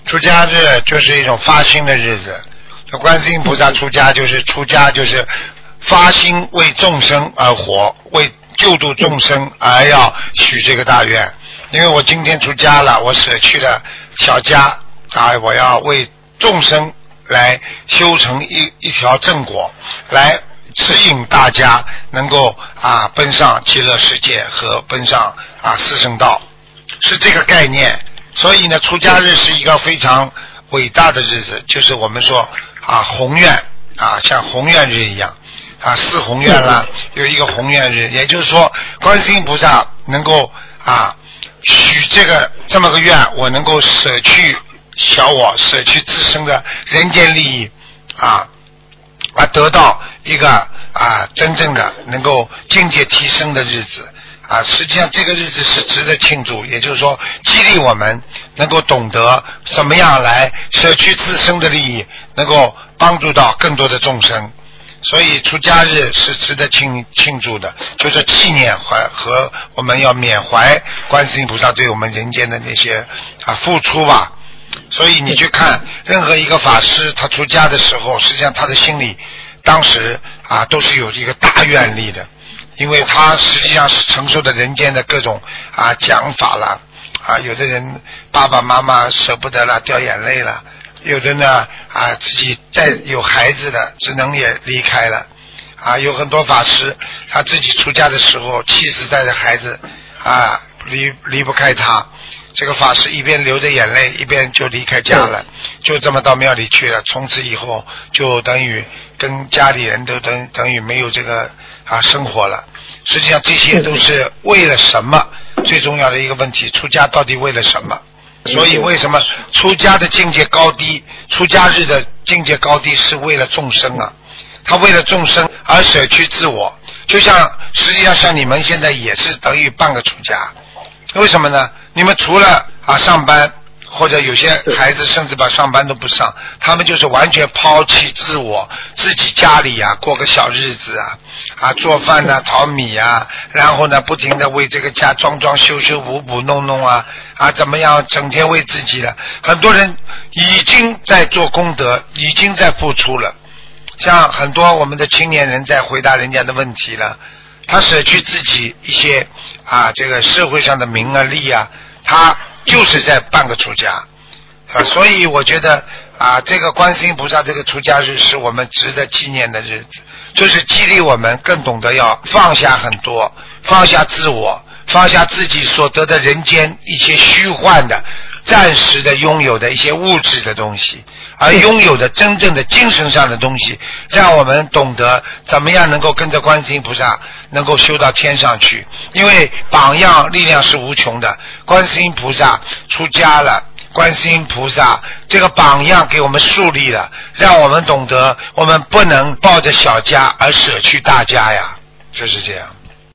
出家日就是一种发心的日子，观世音菩萨出家就是发心为众生而活，为救度众生而要许这个大愿。因为我今天出家了，我舍去了小家啊，我要为众生来修成一条正果，来指引大家能够奔上极乐世界和奔上四圣道，是这个概念。所以呢，出家日是一个非常伟大的日子，就是我们说宏愿像宏愿日一样四宏愿啦，有一个宏愿日，也就是说观世音菩萨能够许这么个愿，我能够舍去小我，舍去自身的人间利益得到一个真正的能够境界提升的日子实际上这个日子是值得庆祝，也就是说激励我们能够懂得怎么样来舍去自身的利益，能够帮助到更多的众生。所以出家日是值得庆祝的，就是纪念和我们要缅怀观世音菩萨对我们人间的那些付出吧。所以你去看任何一个法师他出家的时候，实际上他的心里当时都是有一个大愿力的，因为他实际上是承受的人间的各种讲法了有的人爸爸妈妈舍不得了掉眼泪了，有的呢自己带有孩子的只能也离开了有很多法师他自己出家的时候妻子带着孩子离不开他，这个法师一边流着眼泪一边就离开家了，就这么到庙里去了，从此以后就等于跟家里人都等于没有这个生活了。实际上这些都是为了什么？最重要的一个问题，出家到底为了什么？所以为什么出家的境界高低，出家日的境界高低是为了众生他为了众生而舍去自我，就像实际上像你们现在也是等于半个出家。为什么呢？你们除了上班，或者有些孩子甚至把上班都不上，他们就是完全抛弃自我，自己家里过个小日子做饭淘米然后呢不停的为这个家装修补弄怎么样整天为自己了。很多人已经在做功德，已经在付出了，像很多我们的青年人在回答人家的问题了，他舍去自己一些这个社会上的名利他就是在半个出家所以我觉得这个观世音菩萨这个出家日是我们值得纪念的日子，就是激励我们更懂得要放下很多，放下自我，放下自己所得的人间一些虚幻的暂时的拥有的一些物质的东西，而拥有的真正的精神上的东西，让我们懂得怎么样能够跟着观世音菩萨能够修到天上去。因为榜样力量是无穷的，观世音菩萨出家了，观世音菩萨这个榜样给我们树立了，让我们懂得我们不能抱着小家而舍去大家呀，就是这样。